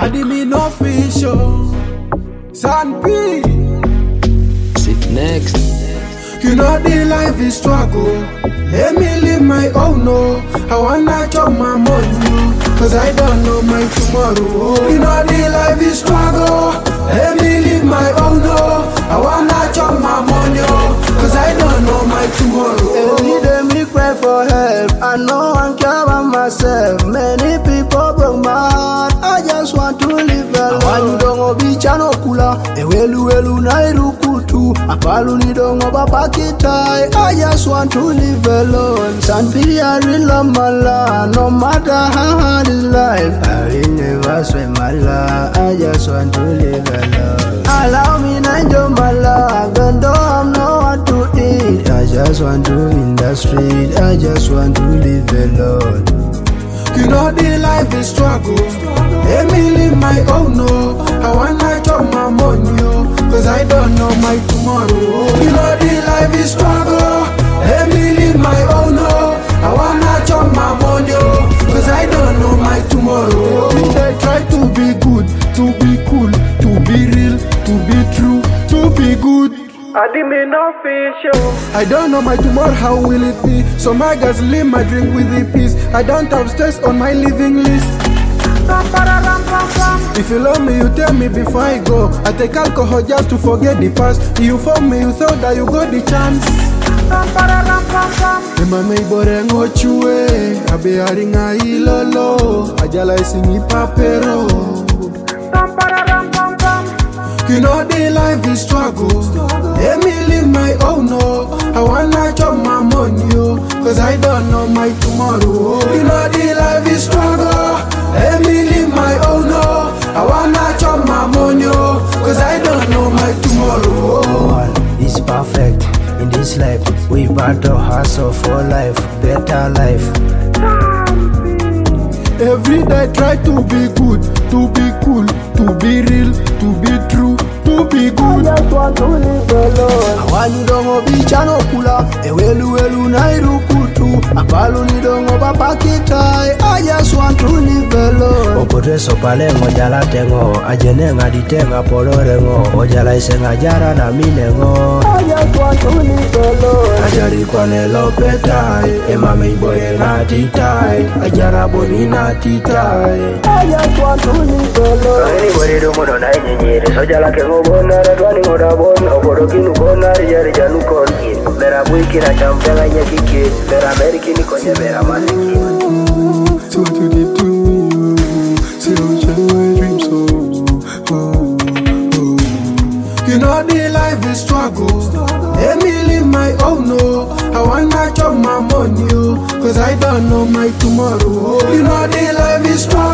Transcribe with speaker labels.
Speaker 1: Adi me no official. San P.
Speaker 2: Sit next.
Speaker 1: You know the life is struggle. Let me live my own, no. I wanna chop my money, cause I don't know my tomorrow. You know the life is struggle. Let me live my own, no. I wanna chop my money, cause I don't know my tomorrow.
Speaker 3: Every day me cry for help, I know I'm care about myself. Many people broke my heart, I just want to live alone. Awanyu dongo bichano kula, ewelu na irukutu. Apalu ni dongo bapakitai, I just want to live alone. San P, I really love my life, no matter how hard is life. I will never sweat my life, I just want to live alone. Allow me to enjoy my life, even though I'm not what to eat. I just want to in the street, I just want to live alone.
Speaker 1: You know the life is struggle. Let me live my own, no. I wanna chop my money, cause I don't know my tomorrow. You know the life is struggle. Let me live my own, no. I wanna chop my money, cause I don't know my tomorrow. They try to be good, to be cool, to be real, to be true, to be good. I don't know my tomorrow, how will it be? So my guys live my drink with the peace. I don't have stress on my living list. If you love me, you tell me before I go. I take alcohol just to forget the past. You for me, you thought that you got the chance. Mama ibore ngochue, abe aringa ilolo, ajala isingi papero. You know the life is struggle. Let me live my own, no. I wanna chop my money, cause I don't know my tomorrow. You know the life is struggle. Let me live my own, no. I wanna chop my money, cause I don't know my tomorrow.
Speaker 3: No one is perfect in this life. We battle hustle for life, better life.
Speaker 1: Every day try to be good, to be cool, to be real, to be true, to be good.
Speaker 3: I just want to live alone. Awanyu dongo bichano kula, ewelu na irukutu. Apalu ni dongo bapakitai, I just want to live alone. Opotreso palengo jala tengo, ajenenga ditenga polorengo. Ojala isenga jara na minengo. I just want to live alone. Ajari kwa nelo petai, emame iboye na titai. Ajara boni na titai. I just want to live alone. Anybody do mono na inyenyere, sojala kengo bona, ratwani moda bona. Opodokinu bona, yari janu konkin. Mera buikina champela nyekiki, mera merikini konye mera masiki.
Speaker 1: See what you did to me, see how you change my dreams, You know the life is struggle. Let me live my own, no. I wanna chop my money, cause I don't know my tomorrow. You know the life is struggle.